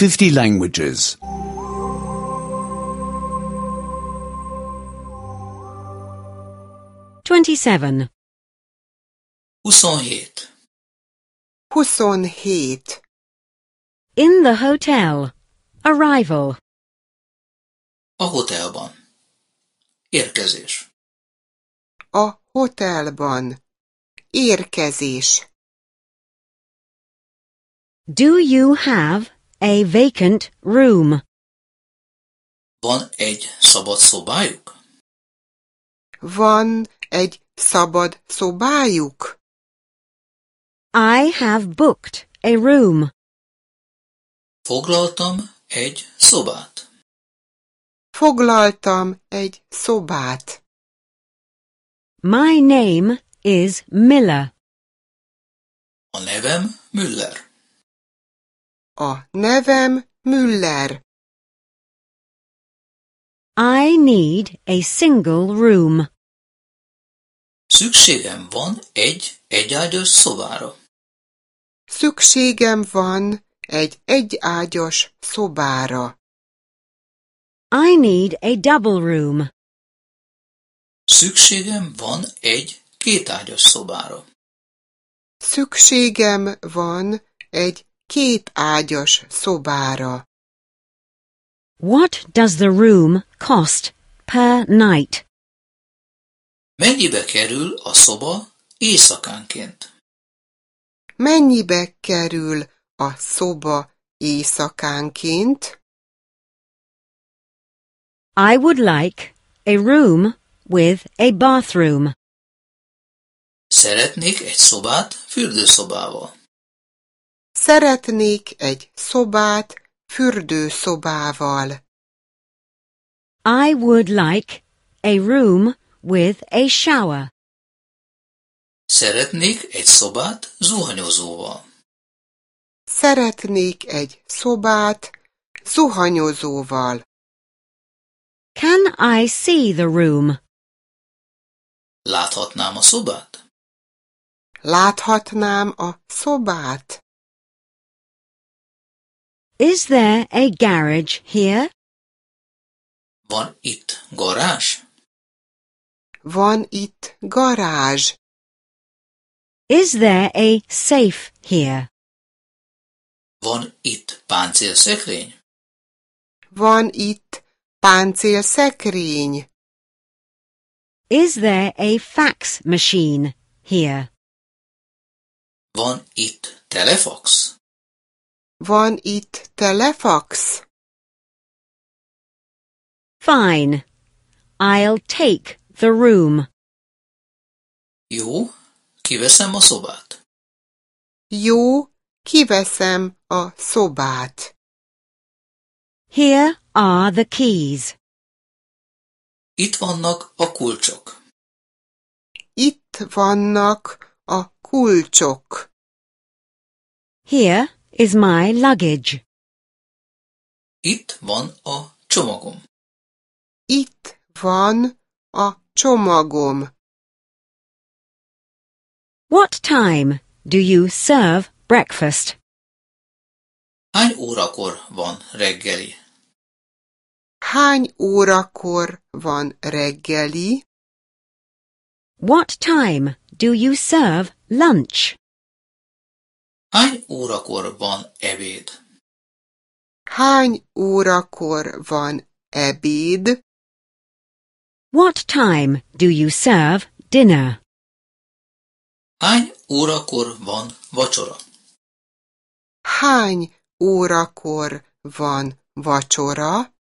50 languages. 27. 27. 27. In the hotel. Arrival. A hotelban. Érkezés. A hotelban. Érkezés. Do you have a vacant room? Van egy szabad szobájuk? Van egy szabad szobájuk? I have booked a room. Foglaltam egy szobát. Foglaltam egy szobát. My name is Miller. A nevem Müller. A nevem Müller. I need a single room. Szükségem van egy egyágyas szobára. Szükségem van egy egyágyas szobára. I need a double room. Szükségem van egy kétágyas szobára. Szükségem van egy kétágyas szobára. What does the room cost per night? Mennyibe kerül a szoba éjszakánként? Mennyibe kerül a szoba éjszakánként? I would like a room with a bathroom. Szeretnék egy szobát fürdőszobával. Szeretnék egy szobát fürdőszobával. I would like a room with a shower. Szeretnék egy szobát zuhanyozóval. Szeretnék egy szobát zuhanyozóval. Can I see the room? Láthatnám a szobát? Láthatnám a szobát? Is there a garage here? Van itt garázs? Van itt garázs? Is there a safe here? Van itt páncélszekrény? Van itt páncélszekrény? Is there a fax machine here? Van itt telefax? Van itt telefax? Fine. I'll take the room. Jó, kiveszem a szobát. Jó, kiveszem a szobát. Here are the keys. Itt vannak a kulcsok. Itt vannak a kulcsok. Here is my luggage. Itt van a csomagom. Itt van a csomagom. What time do you serve breakfast? Hány órakor van reggeli? Hány órakor van reggeli? What time do you serve lunch? Hány órakor van ebéd? Hány órakor van ebéd? What time do you serve dinner? Hány órakor van vacsora? Hány órakor van vacsora?